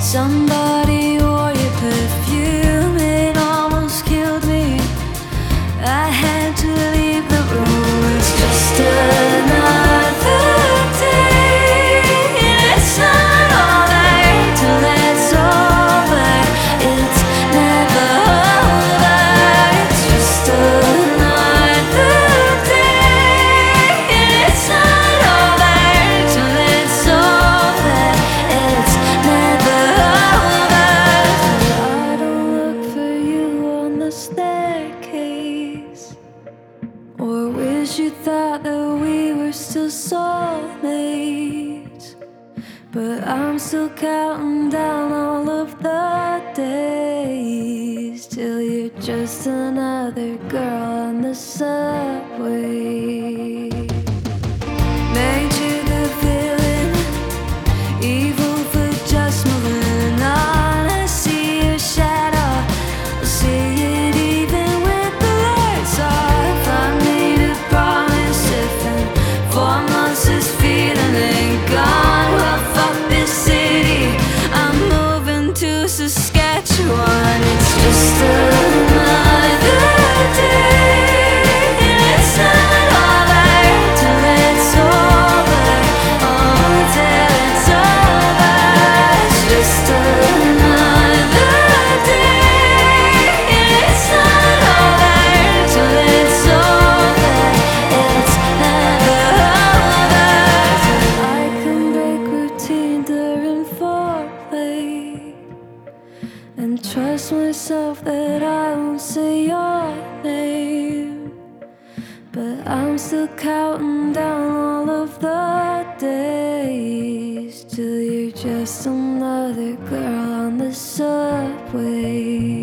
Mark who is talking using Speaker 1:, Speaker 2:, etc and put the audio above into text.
Speaker 1: Somebody wore your perfume, it almost killed me. I had to leave the room. It's just another day. It's not over till it's over. It's never over. It's just another day. It's not over till it's over. It's never over. I don't look for you on the staircase, or wish you thought that we were still soulmates. But I'm still counting down all of the days till you're just another girl on the subway. Made you the villain, evil for just moving on. I see your shadow, I see it even with the lights off. I made a promise if in 4 months this feeling ain't gone, well fuck this city, I'm moving to Saskatchewan. It's just another day. It's not over till it's over. Oh, till it's over. It's just another day. It's not over till it's over. It's never over. I can break routine during foreplay and trust myself that I won't say your name. But I'm still counting down all of the days till you're just another girl on the subway.